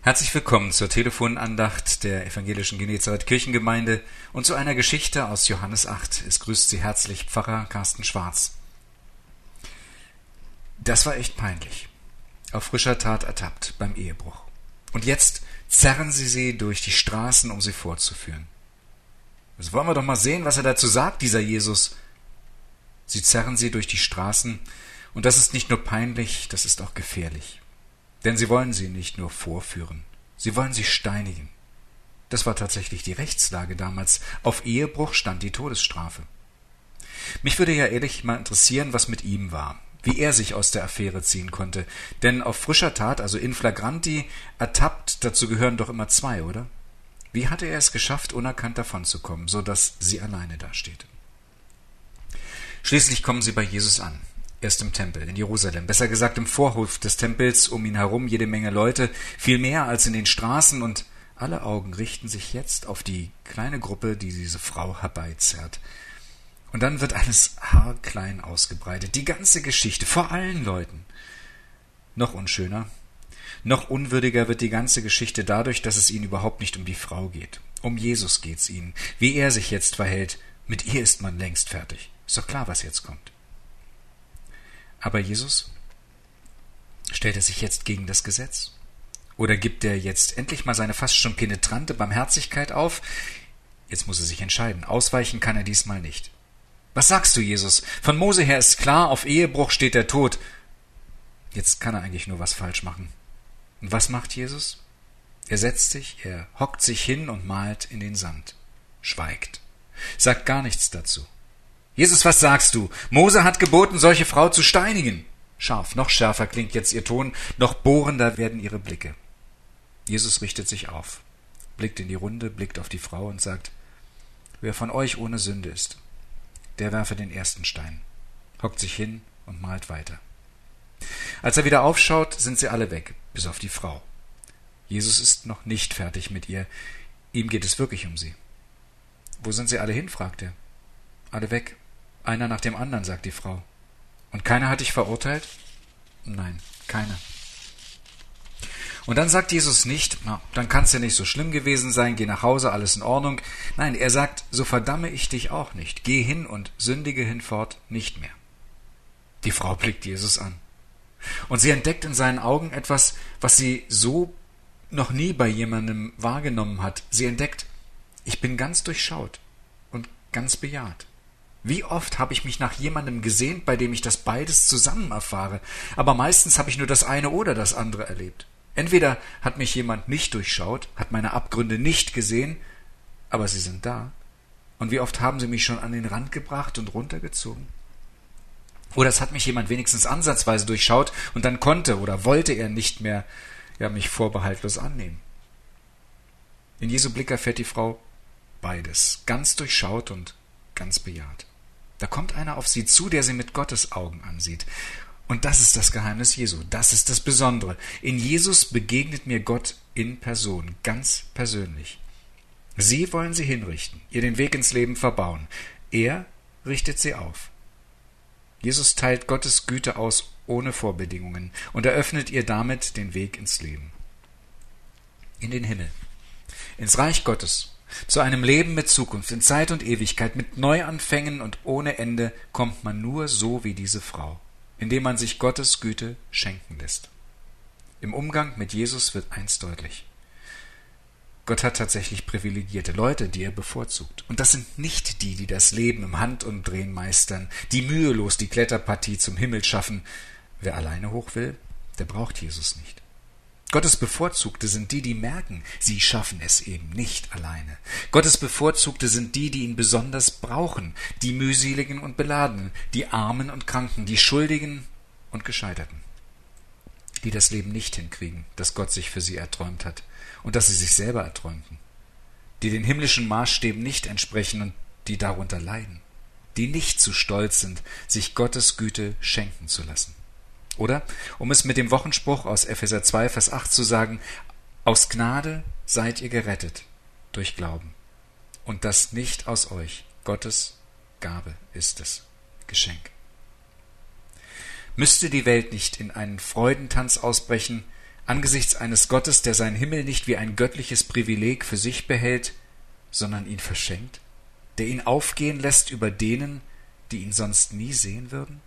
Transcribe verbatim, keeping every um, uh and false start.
Herzlich willkommen zur Telefonandacht der Evangelischen Genezareth Kirchengemeinde und zu einer Geschichte aus Johannes acht. Es grüßt Sie herzlich Pfarrer Carsten Schwarz. Das war echt peinlich. Auf frischer Tat ertappt beim Ehebruch. Und jetzt zerren sie sie durch die Straßen, um sie vorzuführen. Jetzt wollen wir doch mal sehen, was er dazu sagt, dieser Jesus. Sie zerren sie durch die Straßen, und das ist nicht nur peinlich, das ist auch gefährlich. Denn sie wollen sie nicht nur vorführen, sie wollen sie steinigen. Das war tatsächlich die Rechtslage damals. Auf Ehebruch stand die Todesstrafe. Mich würde ja ehrlich mal interessieren, was mit ihm war, wie er sich aus der Affäre ziehen konnte. Denn auf frischer Tat, also in flagranti, ertappt, dazu gehören doch immer zwei, oder? Wie hatte er es geschafft, unerkannt davonzukommen, so dass sie alleine dasteht? Schließlich kommen sie bei Jesus an. Erst im Tempel, in Jerusalem, besser gesagt im Vorhof des Tempels, um ihn herum jede Menge Leute, viel mehr als in den Straßen, und alle Augen richten sich jetzt auf die kleine Gruppe, die diese Frau herbeizerrt. Und dann wird alles haarklein ausgebreitet, die ganze Geschichte, vor allen Leuten. Noch unschöner, noch unwürdiger wird die ganze Geschichte dadurch, dass es ihnen überhaupt nicht um die Frau geht. Um Jesus geht's ihnen, wie er sich jetzt verhält. Mit ihr ist man längst fertig. Ist doch klar, was jetzt kommt. Aber Jesus, stellt er sich jetzt gegen das Gesetz? Oder gibt er jetzt endlich mal seine fast schon penetrante Barmherzigkeit auf? Jetzt muss er sich entscheiden. Ausweichen kann er diesmal nicht. Was sagst du, Jesus? Von Mose her ist klar, auf Ehebruch steht der Tod. Jetzt kann er eigentlich nur was falsch machen. Und was macht Jesus? Er setzt sich, er hockt sich hin und malt in den Sand. Schweigt. Sagt gar nichts dazu. Jesus, was sagst du? Mose hat geboten, solche Frau zu steinigen. Scharf, noch schärfer klingt jetzt ihr Ton, noch bohrender werden ihre Blicke. Jesus richtet sich auf, blickt in die Runde, blickt auf die Frau und sagt: Wer von euch ohne Sünde ist, der werfe den ersten Stein. Hockt sich hin und malt weiter. Als er wieder aufschaut, sind sie alle weg, bis auf die Frau. Jesus ist noch nicht fertig mit ihr. Ihm geht es wirklich um sie. Wo sind sie alle hin? Fragt er. Alle weg. Einer nach dem anderen, sagt die Frau. Und keiner hat dich verurteilt? Nein, keiner. Und dann sagt Jesus nicht, na, dann kann es ja nicht so schlimm gewesen sein, geh nach Hause, alles in Ordnung. Nein, er sagt, so verdamme ich dich auch nicht. Geh hin und sündige hinfort nicht mehr. Die Frau blickt Jesus an. Und sie entdeckt in seinen Augen etwas, was sie so noch nie bei jemandem wahrgenommen hat. Sie entdeckt, ich bin ganz durchschaut und ganz bejaht. Wie oft habe ich mich nach jemandem gesehnt, bei dem ich das beides zusammen erfahre, aber meistens habe ich nur das eine oder das andere erlebt. Entweder hat mich jemand nicht durchschaut, hat meine Abgründe nicht gesehen, aber sie sind da. Und wie oft haben sie mich schon an den Rand gebracht und runtergezogen? Oder es hat mich jemand wenigstens ansatzweise durchschaut und dann konnte oder wollte er nicht mehr ja, mich vorbehaltlos annehmen. In Jesu Blick erfährt die Frau beides, ganz durchschaut und ganz bejaht. Da kommt einer auf sie zu, der sie mit Gottes Augen ansieht. Und das ist das Geheimnis Jesu, das ist das Besondere. In Jesus begegnet mir Gott in Person, ganz persönlich. Sie wollen sie hinrichten, ihr den Weg ins Leben verbauen. Er richtet sie auf. Jesus teilt Gottes Güte aus ohne Vorbedingungen und eröffnet ihr damit den Weg ins Leben. In den Himmel, ins Reich Gottes. Zu einem Leben mit Zukunft, in Zeit und Ewigkeit, mit Neuanfängen und ohne Ende kommt man nur so wie diese Frau, indem man sich Gottes Güte schenken lässt. Im Umgang mit Jesus wird eins deutlich. Gott hat tatsächlich privilegierte Leute, die er bevorzugt. Und das sind nicht die, die das Leben im Handumdrehen meistern, die mühelos die Kletterpartie zum Himmel schaffen. Wer alleine hoch will, der braucht Jesus nicht. Gottes Bevorzugte sind die, die merken, sie schaffen es eben nicht alleine. Gottes Bevorzugte sind die, die ihn besonders brauchen, die mühseligen und beladenen, die Armen und Kranken, die Schuldigen und Gescheiterten, die das Leben nicht hinkriegen, das Gott sich für sie erträumt hat und das sie sich selber erträumten, die den himmlischen Maßstäben nicht entsprechen und die darunter leiden, die nicht zu stolz sind, sich Gottes Güte schenken zu lassen. Oder, um es mit dem Wochenspruch aus Epheser zwei, Vers acht zu sagen, aus Gnade seid ihr gerettet durch Glauben. Und das nicht aus euch. Gottes Gabe ist es. Geschenk. Müsste die Welt nicht in einen Freudentanz ausbrechen, angesichts eines Gottes, der seinen Himmel nicht wie ein göttliches Privileg für sich behält, sondern ihn verschenkt, der ihn aufgehen lässt über denen, die ihn sonst nie sehen würden?